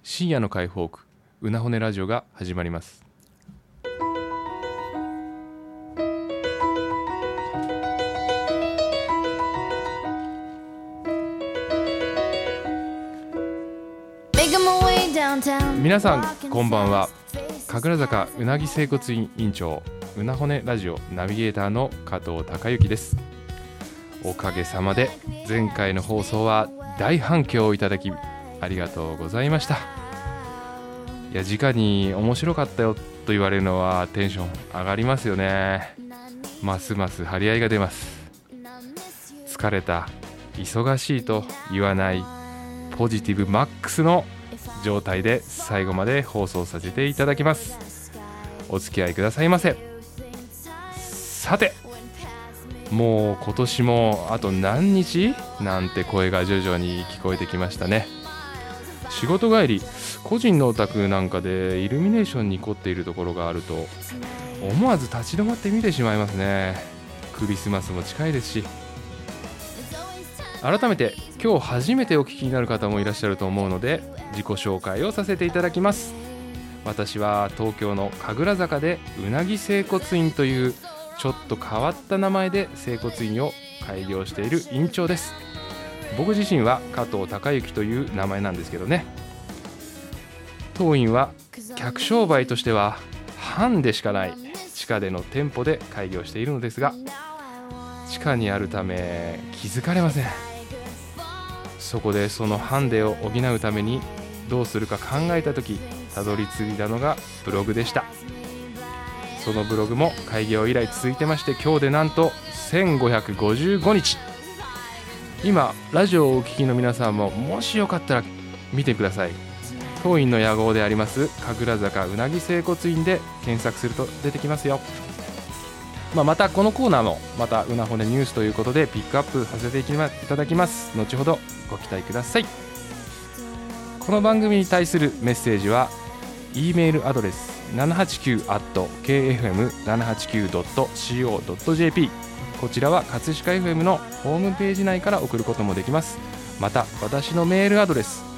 深夜の解放区うなほねラジオが始まります。皆さんこんばんは。神楽坂うなぎ整骨院院長うなほねラジオナビゲーターの加藤孝之です。おかげさまで前回の放送は大反響をいただきありがとうございました。いや、直に面白かったよと言われるのはテンション上がりますよね。ますます張り合いが出ます。疲れた、忙しいと言わないポジティブマックスの状態で最後まで放送させていただきます。お付き合いくださいませ。さて、もう今年もあと何日なんて声が徐々に聞こえてきましたね。仕事帰り、個人のお宅なんかでイルミネーションに凝っているところがあると思わず立ち止まって見てしまいますね。クリスマスも近いですし。改めて今日初めてお聞きになる方もいらっしゃると思うので自己紹介をさせていただきます。私は東京の神楽坂でうなぎ整骨院というちょっと変わった名前で整骨院を開業している院長です。僕自身は加藤孝之という名前なんですけどね。当院は客商売としては半でしかない地下での店舗で開業しているのですが、地下にあるため気づかれません。そこでそのハンデを補うためにどうするか考えたとき、たどり着いたのがブログでした。そのブログも開業以来続いてまして、今日でなんと1555日。今ラジオをお聞きの皆さんももしよかったら見てください。当院の屋号であります神楽坂うなぎ整骨院で検索すると出てきますよ。またこのコーナーもまたうなほねニュースということでピックアップさせていただきます。後ほどご期待ください。この番組に対するメッセージは E メールアドレス 789@kfm789.co.jp、 こちらは葛飾 FM のホームページ内から送ることもできます。また私のメールアドレス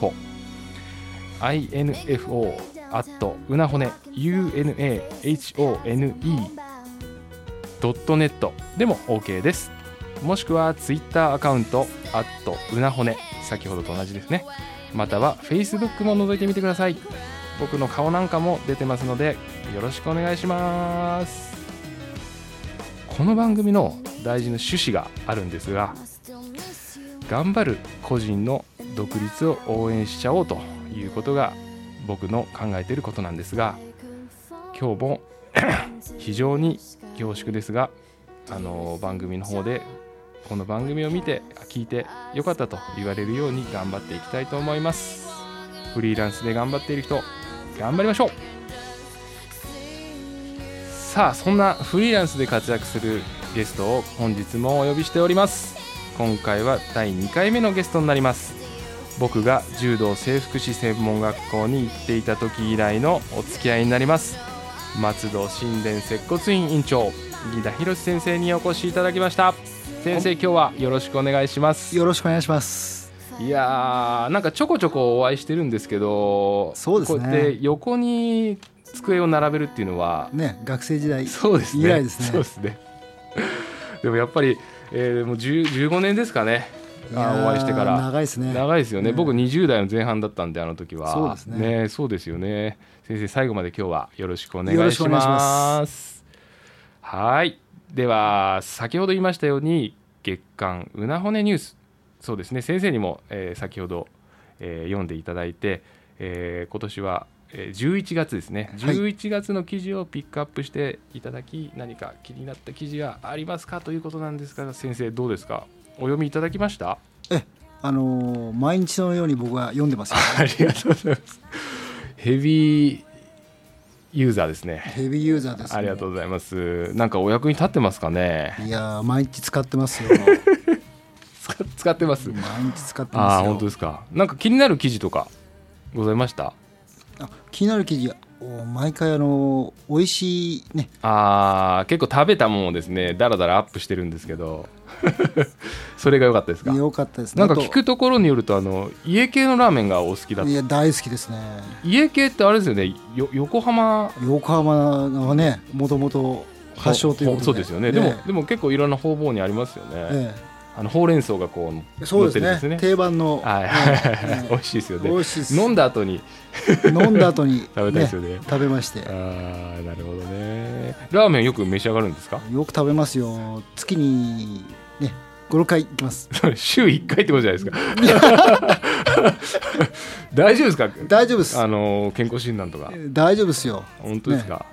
info@unahone.net でも OK です。もしくはツイッターアカウントうなほね、先ほどと同じですね。または Facebook も覗いてみてください。僕の顔なんかも出てますのでよろしくお願いします。この番組の大事な趣旨があるんですが、頑張る個人の独立を応援しちゃおうということが僕の考えていることなんですが、今日も非常に恐縮ですが番組の方でこの番組を見て聞いてよかったと言われるように頑張っていきたいと思います。フリーランスで頑張っている人頑張りましょう。さあ、そんなフリーランスで活躍するゲストを本日もお呼びしております。今回は第2回目のゲストになります。僕が柔道整復師専門学校に行っていた時以来のお付き合いになります松戸新田接骨院院長木田博先生にお越しいただきました。先生、今日はよろしくお願いします。 よろしくお願いします。 いやー、なんかちょこちょこお会いしてるんですけど、 そうですね、 こうやって横に机を並べるっていうのはね、学生時代以そうですね、 来ですね。 そうですねでもやっぱり、もう15年ですかね、お会いしてから。 長いですね。 長いですよね。僕20代の前半だったんで、あの時は。 そうですね。 そうですよね。先生、最後まで今日はよろしくお願いします。はい。では先ほど言いましたように月刊うなほねニュース、そうですね、先生にも、先ほど、読んでいただいて、今年は11月ですね、11月の記事をピックアップしていただき、何か気になった記事がありますかということなんですが、先生どうですか、お読みいただきました？ 毎日のように僕は読んでますよ。 ありがとうございます。ヘビーユーザーですね。 ヘビーユーザーです、ね、 ありがとうございます。なんかお役に立ってますかね？ いや、毎日使ってますよ使ってます。 毎日使ってますよ。 本当ですか。なんか気になる記事とかございました？ 気になる記事、毎回美味しいね。 結構食べたものをですね、だらだらアップしてるんですけどそれが良かったですか？ 良かったですね。 なんか聞くところによると家系のラーメンがお好きだった。 いや大好きですね。 家系ってあれですよね、横浜はねもともと発祥ということで。 そうですよね。でも結構いろんな方々にありますよね。ほうれん草がこうそうですね、定番の、 美味しいですよね。 美味しいです。 飲んだ後に食べたいですよね。食べまして。 なるほどね。ラーメンよく召し上がるんですか？ よく食べますよ。月にね5、6回行きます。 週1回ってことじゃないですか。大丈夫ですか？ 大丈夫です。 健康診断とか大丈夫ですよ。 本当ですか？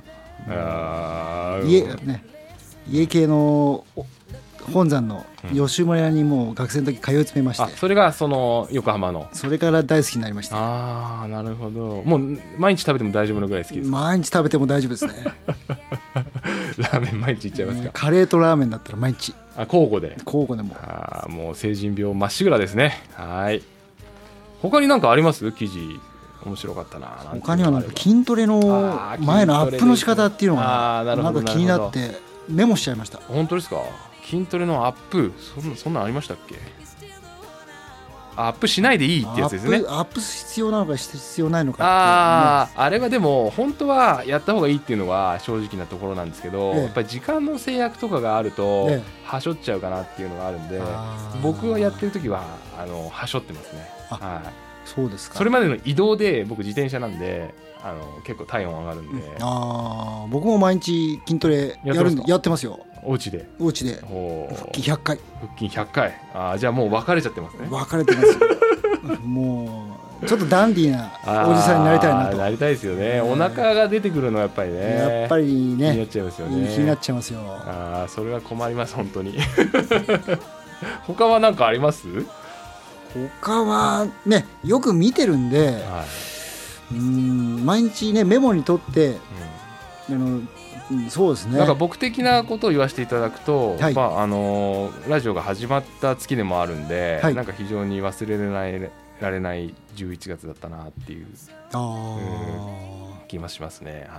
家系の本山の吉村屋にもう学生の時通い詰めまして、 それがその横浜の。 それから大好きになりました。 なるほど。もう毎日食べても大丈夫なぐらい好きですか？ 毎日食べても大丈夫ですね。 ラーメン毎日いっちゃいますか？ カレーとラーメンだったら毎日交互でももう成人病まっしぐらですね。はい。他に何かあります？記事面白かったな。 他にはなんか筋トレの前のアップの仕方っていうのがなんか気になってメモしちゃいました。 本当ですか？筋トレのアップ、そんなんありましたっけ？アップしないでいいってやつですね。 アップ必要なのか必要ないのかって、 あれはでも本当はやった方がいいっていうのが正直なところなんですけど、やっぱり時間の制約とかがあるとはしょっちゃうかなっていうのがあるんで、僕はやってる時ははしょってますね。 そうですか。 それまでの移動で僕自転車なんで結構体温上がるんで、 僕も毎日筋トレやってますよ。 お家で腹筋100回。 腹筋100回。じゃあもう分かれちゃってますね。 分かれてますよ。もうちょっとダンディーなおじさんになりたいなと。 なりたいですよね。お腹が出てくるのはやっぱりね、気になっちゃいますよね。 気になっちゃいますよ。 それは困ります本当に。他は何かあります？ 他はねよく見てるんで、毎日ねメモに取って、そうですね。 なんか僕的なことを言わせていただくと、ラジオが始まった月でもあるんで、なんか非常に忘れられない11月だったなっていう気がしますね。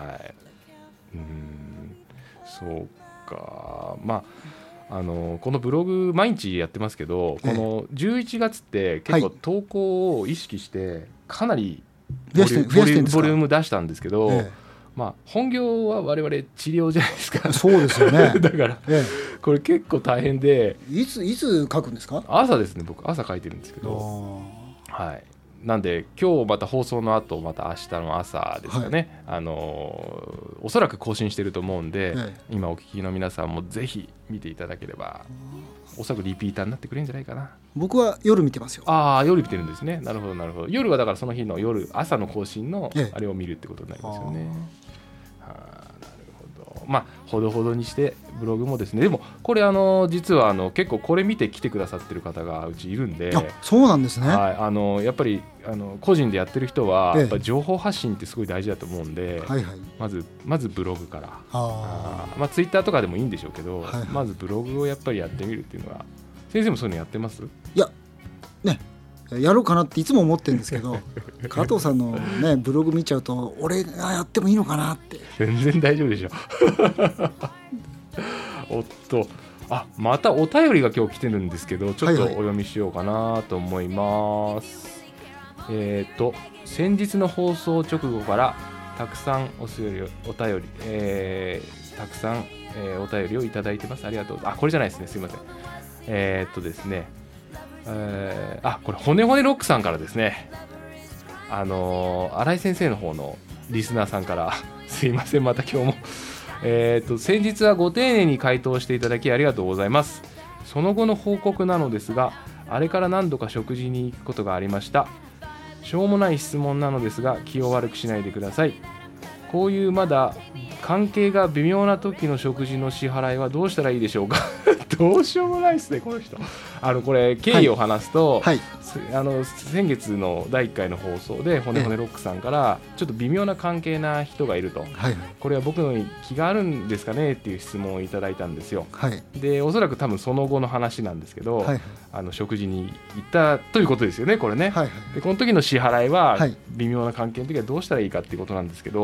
そうか。このブログ毎日やってますけど、この11月って結構投稿を意識してかなりボリューム出したんですけど、本業は我々治療じゃないですか。 そうですよね。 だからこれ結構大変で、 いつ書くんですか？ 朝ですね。僕朝書いてるんですけど、なんで今日また放送の後また明日の朝ですかね、おそらく更新してると思うんで、今お聞きの皆さんもぜひ見ていただければ、おそらくリピーターになってくれるんじゃないかな。 僕は夜見てますよ。 夜見てるんですね。なるほどなるほど。夜はだからその日の朝の更新のあれを見るってことになりますよね。なるほど。ほどほどにしてブログもですね。でもこれ実は結構これ見て来てくださってる方がうちいるんで。 そうなんですね。 やっぱ個人でやってる人はやっぱり情報発信ってすごい大事だと思うんで、まずブログから、ツイッターとかでもいいんでしょうけど、まずブログをやっぱりやってみるっていうのは。先生もそういうのやってます？ いやね、やろうかなっていつも思ってるんですけど、加藤さんのねブログ見ちゃうと俺がやってもいいのかなって。 全然大丈夫でしょ。おっと、またお便りが今日来てるんですけど、ちょっとお読みしようかなと思います。先日の放送直後からたくさんお便り、たくさん、お便りをいただいてます。ありがとう。これじゃないですね。すいません。ですね、これ骨骨ロックさんからですね、新井先生の方のリスナーさんからすいません、また今日も先日はご丁寧に回答していただきありがとうございます。その後の報告なのですが、あれから何度か食事に行くことがありました。しょうもない質問なのですが気を悪くしないでください。こういうまだ関係が微妙な時の食事の支払いはどうしたらいいでしょうか。どうしようもないですねこの人。これ経緯を話すと、先月の第1回の放送で骨骨ロックさんからちょっと微妙な関係な人がいると、これは僕の気があるんですかねっていう質問をいただいたんですよ。でおそらく多分その後の話なんですけど、食事に行ったということですよねこれね。でこの時の支払いは微妙な関係の時はどうしたらいいかっていうことなんですけど、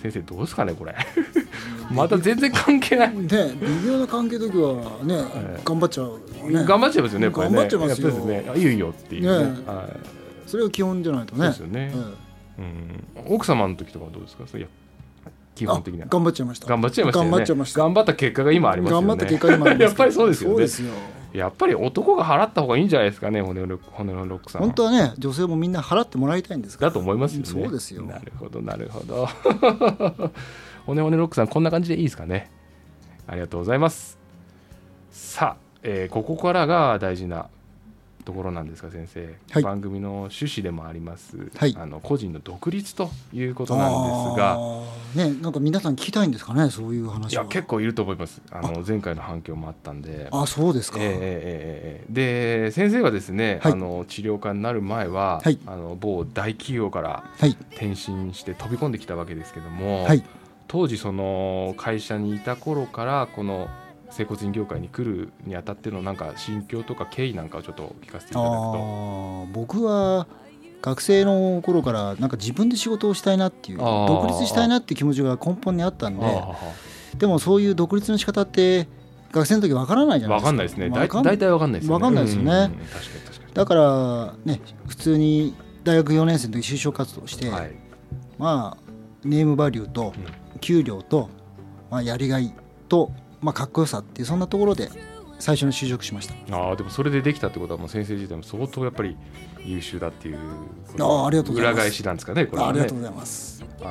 先生どうですかねこれまた全然関係ないね、微妙な関係の時はね、頑張っちゃう、ね、 頑張っちゃいますよねこれね。 頑張っちゃいますよやっぱりですね、いいよいいよっていうね、はい、 それが基本じゃないとね。 そうですよね、奥様の時とかはどうですか。そういや基本的には頑張っちゃいました。 頑張っちゃいましたよね。 頑張っちゃいました。 頑張った結果が今ありますよね。 頑張った結果が今ありますやっぱりそうですよね。 そうですよ。 やっぱり男が払った方がいいんじゃないですかね。骨のロックさん本当はね、女性もみんな払ってもらいたいんですから。 だと思いますよね。 そうですよ。 なるほどなるほど骨ロックさんこんな感じでいいですかね。ありがとうございます。さあ、ここからが大事なところなんですが先生、はい、番組の趣旨でもあります、はい、個人の独立ということなんですが、 ね、なんか皆さん聞きたいんですかね、そういう話は。 いや結構いると思います。前回の反響もあったんで。 あ、そうですか。 で先生はですね、はい、治療家になる前は、はい、某大企業から転身して飛び込んできたわけですけども、はい、当時その会社にいた頃からこの整骨院業界に来るにあたってのなんか心境とか経緯なんかをちょっと聞かせていただくと。 僕は学生の頃からなんか自分で仕事をしたいなっていう、独立したいなっていう気持ちが根本にあったんで、でもそういう独立の仕方って学生の時わからないじゃないですか。 わかんないですね。大体わかんないですよね。 わかんないですよね。 確かにだからね、普通に大学4年生の時就職活動して、はい、まあネームバリューと給料と、まあ、やりがいとかっこよさっていうそんなところで最初に就職しました。 でもそれでできたってことはもう先生自体も相当やっぱり優秀だっていうありがとうございます。 裏返しなんですかねこれはね。 ありがとうございます。 そう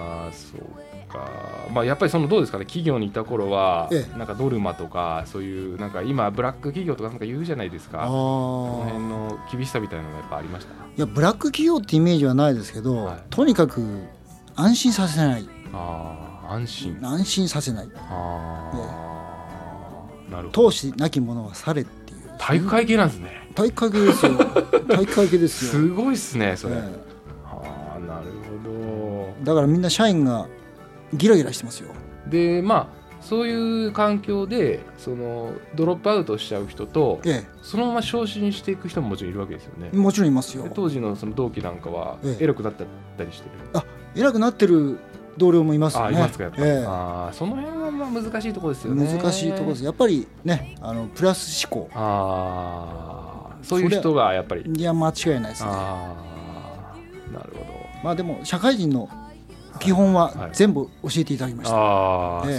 か。やっぱりそのどうですかね、企業にいた頃はなんかノルマとかそういうなんか今ブラック企業とかなんか言うじゃないですか。その辺の厳しさみたいなのがやっぱありました。 いやブラック企業ってイメージはないですけど、はい、とにかく安心させない。安心させない。なるほど。投資なき者は去れっていう、 体育会系なんですね。 体育会系ですよ。体育会系ですよ。 すごいっすねそれ。なるほど。 だからみんな社員がギラギラしてますよ。 でそういう環境でそのドロップアウトしちゃう人と、そのまま昇進していく人ももちろんいるわけですよね。 もちろんいますよ。 当時のその同期なんかは偉くなったりしてる。 偉くなってる同僚もいますよね。 いますかやっぱり。その辺は難しいところですよね。 難しいところです。やっぱりね、プラス思考。 そういう人がやっぱり。 いや間違いないですね。 なるほど。 でも社会人の基本は全部教えていただきました。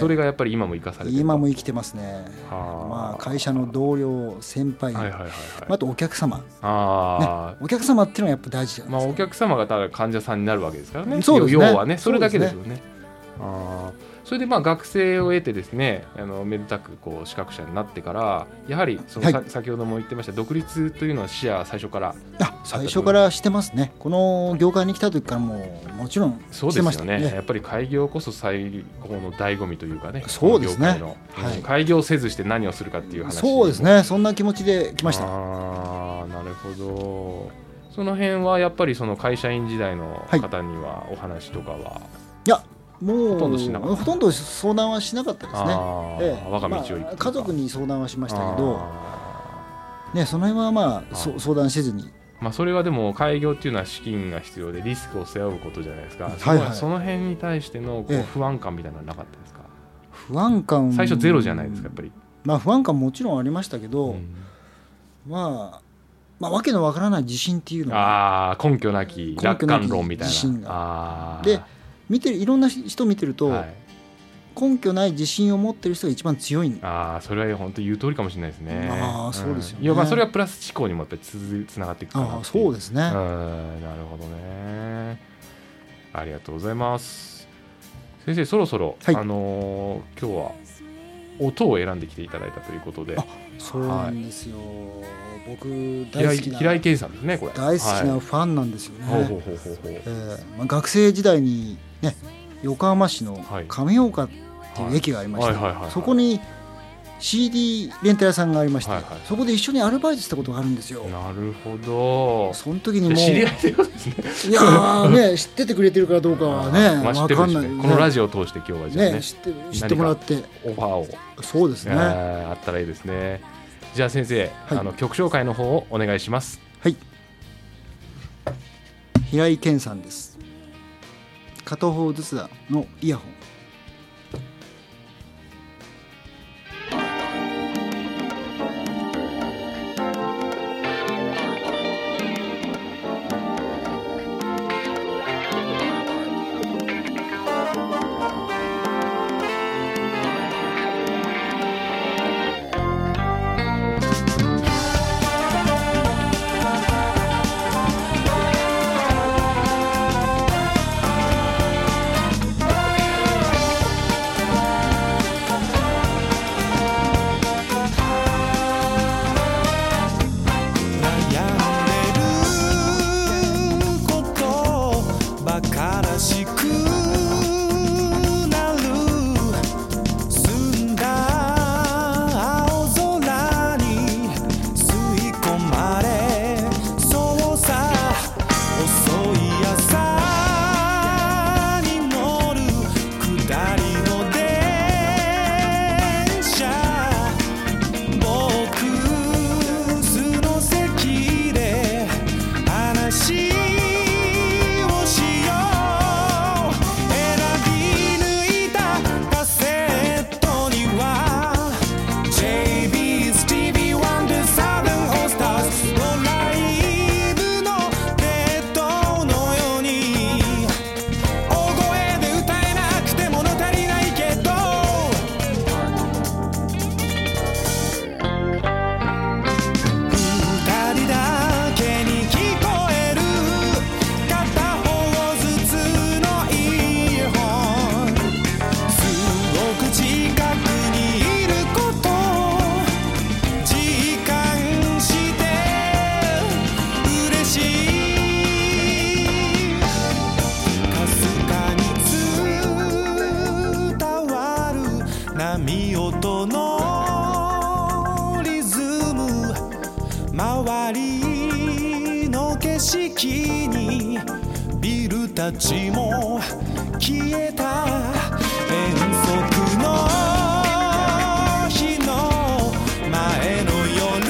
それがやっぱり今も生かされてる。 今も生きてますね。会社の同僚、先輩、あとお客様、お客様っていうのはやっぱ大事じゃないですか。 お客様がただ患者さんになるわけですからね。 そうですね。 要はね、それだけですよね。それで学生を得てですね、めでたく資格者になってからやはり先ほども言ってました独立というのは視野最初から最初からしてますね。この業界に来た時からもちろんしてましたね。 やっぱり開業こそ最高の醍醐味というかね。 そうですね。 開業せずして何をするかっていう話。 そうですね。そんな気持ちで来ました。 なるほど。その辺はやっぱりその会社員時代の方にはお話とかは、 いやもうほとんど相談はしなかったですね。 我が道を行く。 家族に相談はしましたけど、その辺は相談せずに。 それはでも開業っていうのは資金が必要でリスクを背負うことじゃないですか。その辺に対しての不安感みたいなのはなかったですか。 不安感最初ゼロじゃないですかやっぱり。 不安感もちろんありましたけど、わけのわからない自信っていうのが、 根拠なき楽観論みたいな自信がでいろんな人見てると、根拠ない自信を持ってる人が一番強い。 それは本当に言う通りかもしれないですね。 そうですよね。 それはプラス思考にもやっぱりつながっていくかな。 そうですね。 なるほどね。ありがとうございます。先生そろそろ、今日は音を選んできていただいたということで。 そうなんですよ。僕大好きな平井堅さんですねこれ。 大好きなファンなんですよね。学生時代にね、横浜市の亀岡っていう駅がありまして、そこに CD レンタル屋さんがありまして、そこで一緒にアルバイトしたことがあるんですよ。 なるほど。 その時にもう知り合いということですね。 いやね、知っててくれてるかどうかはね分かんない。 このラジオを通して今日はじゃあね、知ってもらってオファーを。 そうですね。 あったらいいですね。じゃあ先生、曲紹介の方をお願いします。 はい。平井堅さんです。 片方ずつのイヤホン。 波音のリズム、周りの景色にビルたちも消えた。遠足の日の前の夜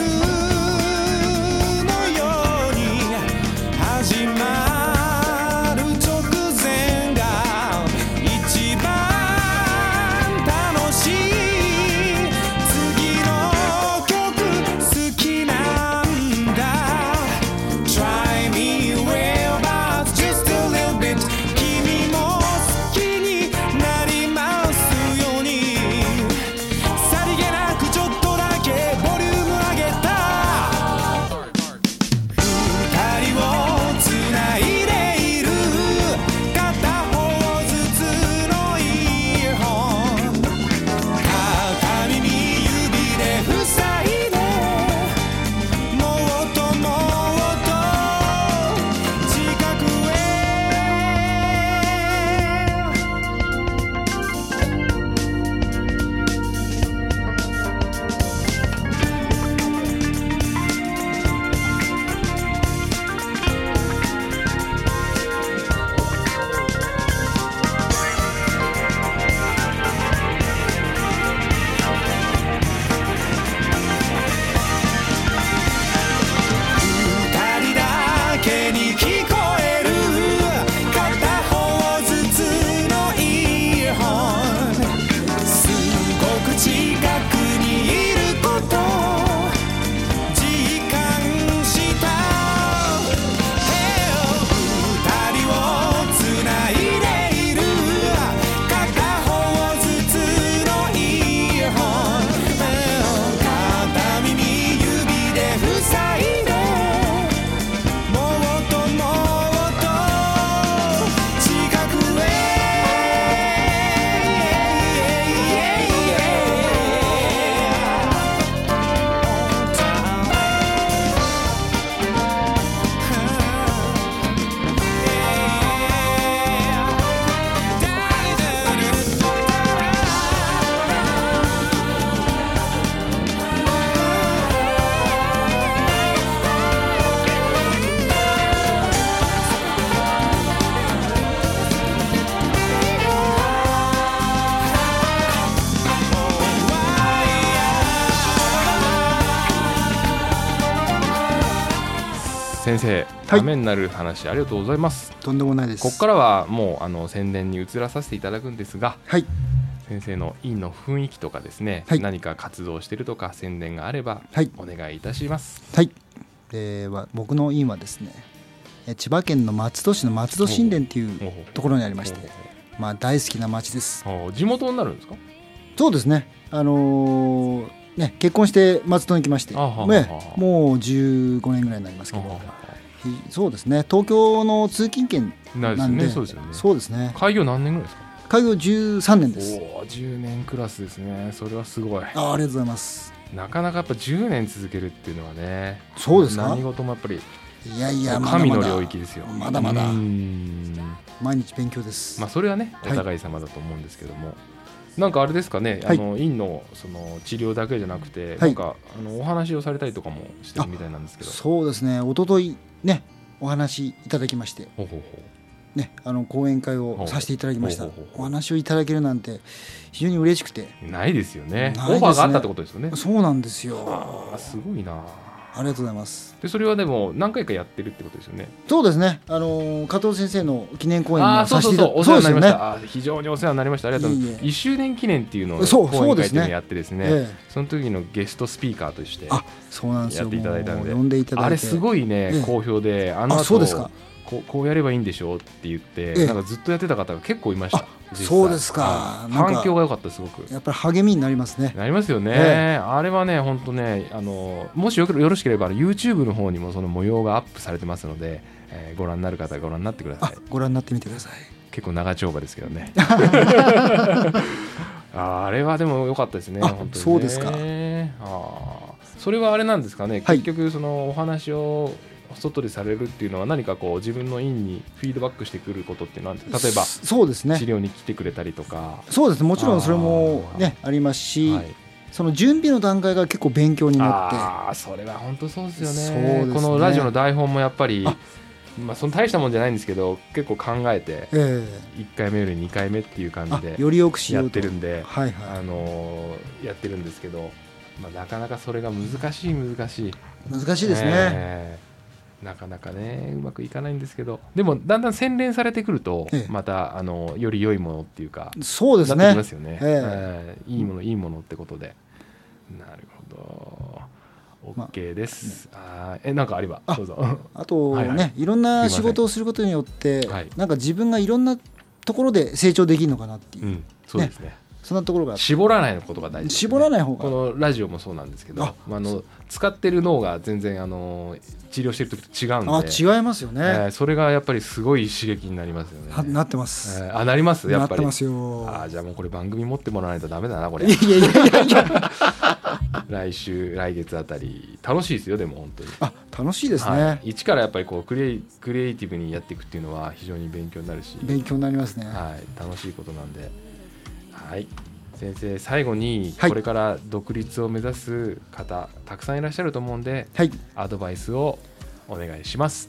のように始まる直前が一番楽しい。次の曲好きなんだ。 Try me well but just a little bit 君も好きになりま先生、ためになる話ありがとうございます。 とんでもないです。 ここからはもう宣伝に移らさせていただくんですが、 はい、 先生の院の雰囲気とかですね、 はい、 何か活動してるとか宣伝があればお願いいたします。 はい、僕の院はですね、千葉県の松戸市の松戸新田というところにありまして、まあ、大好きな町です。 地元になるんですか？ そうですね、ね、結婚して松戸に来まして、もう15年ぐらいになりますけど、そうですね、東京の通勤圏なんで、 そうですよね。 そうですね。 開業何年ぐらいですか？ 開業13年です。 10年クラスですね。それはすごい。 ありがとうございます。 なかなかやっぱ10年続けるっていうのはね、 そうですか。 何事もやっぱり神の領域ですよ。 まだまだ毎日勉強です。 まあそれはね、お互い様だと思うんですけども、なんかあれですかね、院のその治療だけじゃなくて、なんかお話をされたりとかもしてるみたいなんですけど。 そうですね、一昨日ね、お話いただきまして、ね、講演会をさせていただきました。お話をいただけるなんて非常に嬉しくて。 ないですよね。オファーがあったってことですよね。 そうなんですよ。 すごいな。 ありがとうございます。 でそれはでも何回かやってるってことですよね。 そうですね、加藤先生の記念講演もさせていただきました。 お世話になりました。非常にお世話になりました。ありがとうございます。1周年記念っていうのを講演会っていうのをやってですね、その時のゲストスピーカーとしてやっていただいたので、 呼んでいただいて、 あれすごいね、好評で、 そうですか。 こうやればいいんでしょうって言って、なんかずっとやってた方が結構いました。 そうですか。 反響が良かった。すごくやっぱり励みになりますね。 なりますよね。あれはね、本当ね、もしよろしければYouTube の方にもその模様がアップされてますので、ご覧になる方はご覧になってください。 ご覧になってみてください。 結構長丁場ですけどね。あれはでも良かったですね。本当にね。 そうですか。 それはあれなんですかね。結局そのお話を外でされるっていうのは何かこう自分の院にフィードバックしてくることって何ですか？例えばそうですね、 治療に来てくれたりとか。 そうですね、もちろんそれもねありますし、その準備の段階が結構勉強になって。 それは本当そうですよね。このラジオの台本もやっぱりその大したもんじゃないんですけど、結構考えて1回目より2回目っていう感じでよりよくしようやってるんで、やってるんですけど、なかなかそれが難しいですね。 なかなかねうまくいかないんですけど、でもだんだん洗練されてくるとまたより良いものっていうか、 そうですね、 なってきますよね。いいものってことで。なるほど、 OK です。なんかあればどうぞ。 あとね、いろんな仕事をすることによってなんか自分がいろんなところで成長できるのかなっていう。 そうですね。 そんなところが絞らないことが大事ですね。 絞らない方が。 このラジオもそうなんですけど、使ってる脳が全然治療してる時と違うんで。 違いますよね。 それがやっぱりすごい刺激になりますよね。 なってます。 なります。やっぱりなってますよ。 じゃあもうこれ番組持ってもらわないとダメだなこれ。 いや来月あたり楽しいですよ。でも本当に楽しいですね。 一からやっぱりこうクリエイティブにやっていくっていうのは非常に勉強になるし、 勉強になりますね。 楽しいことなんで。先生、最後にこれから独立を目指す方たくさんいらっしゃると思うんで、アドバイスをお願いします。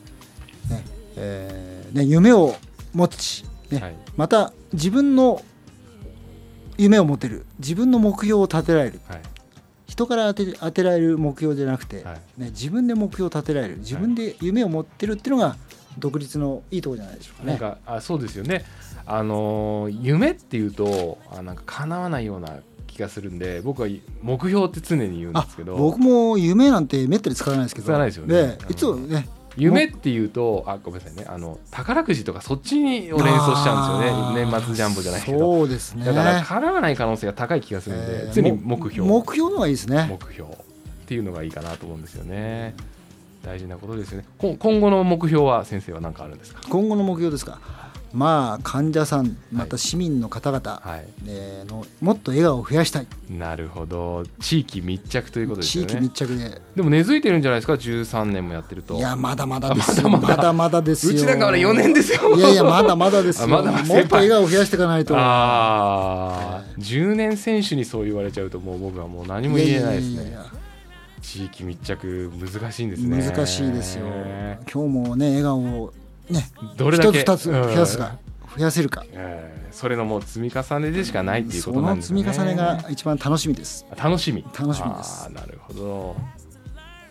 夢を持ち、また自分の夢を持てる、自分の目標を立てられる、人から当てられる目標じゃなくて、自分で目標を立てられる、自分で夢を持ってるっていうのが独立のいいところじゃないでしょうかね。 なんかそうですよね。夢っていうとなんか叶わないような気がするんで、僕は目標って常に言うんですけど、 僕も夢なんてめったに使わないですけど、 使わないですよね。 いつもね、 夢っていうとごめんなさいね、宝くじとかそっちを連想しちゃうんですよね。年末ジャンボじゃないけど。 そうですね。 だから叶わない可能性が高い気がするんで、常に目標の方がいいですね。 目標っていうのがいいかなと思うんですよね。大事なことですよね。今後の目標は先生は何かあるんですか？ 今後の目標ですか。患者さん、また市民の方々のもっと笑顔を増やしたい。 なるほど。地域密着ということですよね。 地域密着で。 でも根付いてるんじゃないですか。13年もやってると。 いや、まだまだですよ。まだまだですよ。 うちなんか4年ですよ。 いやまだまだですよ。もっと笑顔を増やしていかないと。 10年選手にそう言われちゃうともう僕はもう何も言えないですね。地域密着難しいんですね。 難しいですよ。今日もね、笑顔をね、 どれだけ 1つ2つ増やせるか、 それのもう積み重ねでしかないっていうことなんですね。 その積み重ねが一番楽しみです。 楽しみです。 なるほど。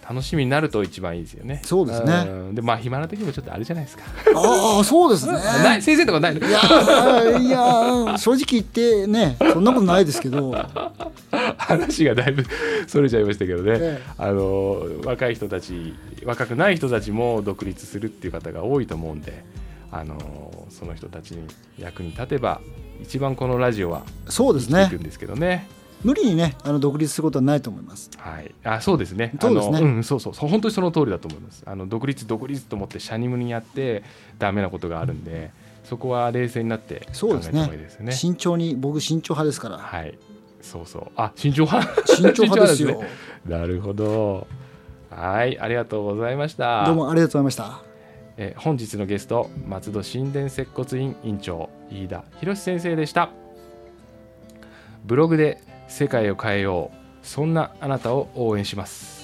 楽しみになると一番いいですよね。 そうですね。 で暇な時もちょっとあるじゃないですか。 ああそうですね。 ない先生とかないの？ いや正直言ってねそんなことないですけど。 話がだいぶそれちゃいましたけどね、若い人たち若くない人たちも独立するっていう方が多いと思うんで、その人たちに役に立てば一番このラジオはそうですね。 生きていくんですけどね。 無理にね独立することはないと思います。 はい、そうですね。 そうですね。 そう本当にその通りだと思います。独立と思ってシャニムにやってダメなことがあるんで、そこは冷静になって考えた方がいいですよね。 慎重に、僕慎重派ですから。 はい。そう慎重派ですよ。 なるほど。はい、ありがとうございました。 どうもありがとうございました。本日のゲスト、松戸神殿接骨院院長飯田博先生でした。ブログで世界を変えよう、そんなあなたを応援します。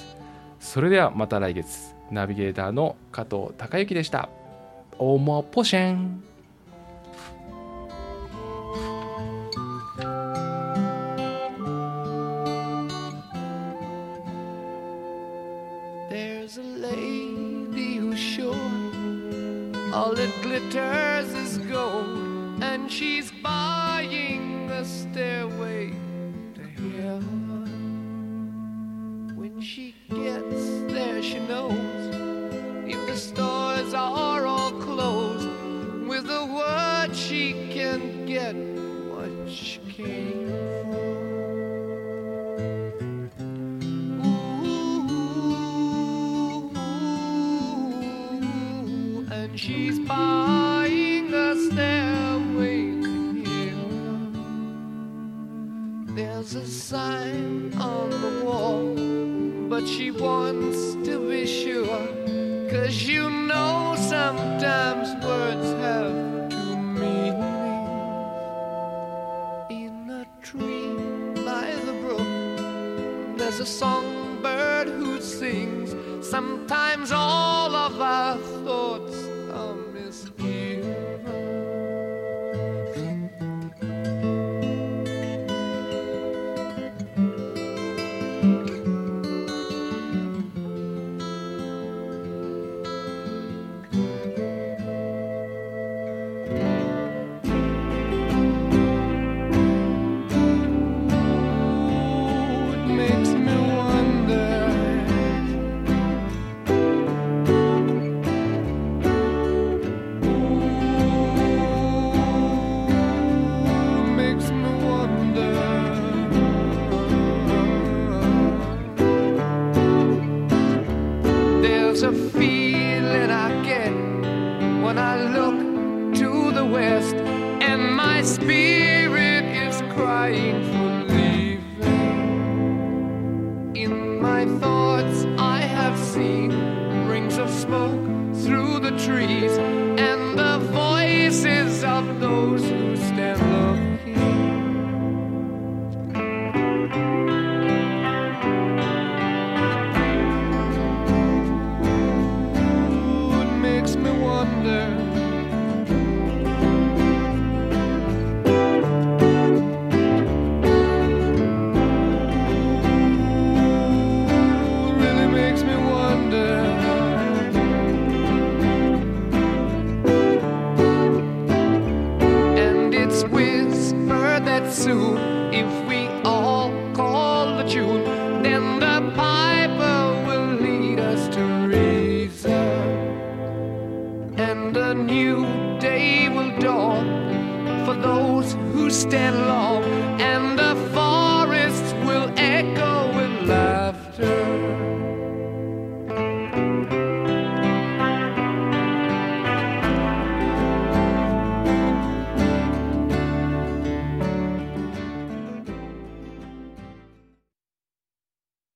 それではまた来月。ナビゲーターの加藤孝之でした。オーモポシェン。 There's a lady who's sure all that glitters is gold, and she's buying a stairway to heaven. When she gets there, she knows if the stores are all closed, with a word she can get what she came for. She's buying a stairway to heaven. There's a sign on the wall, but she wants to be sure, 'cause you know sometimes words have two meanings. In a tree by the brook, there's a songbird who sings. Sometimes all of our thoughts are misgiven. A feeling I get when I look to the west, and my spirit is crying for leaving. In my thoughts I have seen rings of smoke through the trees, and the voices of those who stand looking. Soon, if we all call the tune, then the piper will lead us to reason, and a new day will dawn for those who stand long, and